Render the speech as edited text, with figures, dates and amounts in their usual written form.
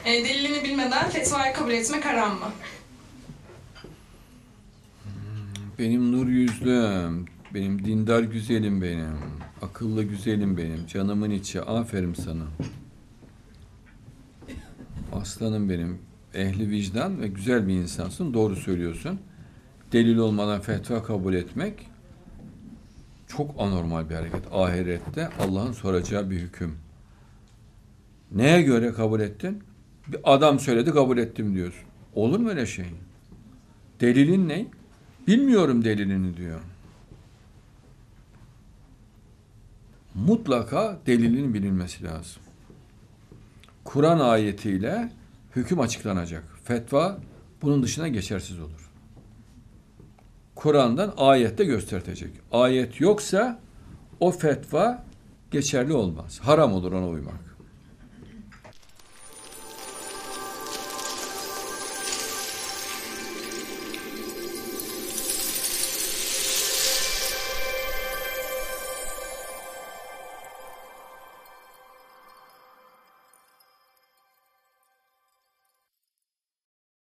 Delilini bilmeden fetvayı kabul etmek haram mı? Benim nur yüzlüm, benim dindar güzelim benim, akıllı güzelim benim, canımın içi, aferin sana. Aslanım benim, ehli vicdan ve güzel bir insansın, doğru söylüyorsun. Delil olmadan fetva kabul etmek çok anormal bir hareket. Ahirette Allah'ın soracağı bir hüküm. Neye göre kabul ettin? Bir adam söyledi kabul ettim diyorsun. Olur mu öyle şey? Delilin ne? Bilmiyorum delilini diyor. Mutlaka delilinin bilinmesi lazım. Kur'an ayetiyle hüküm açıklanacak. Fetva bunun dışına geçersiz olur. Kur'an'dan ayette göstertecek. Ayet yoksa o fetva geçerli olmaz. Haram olur ona uymak.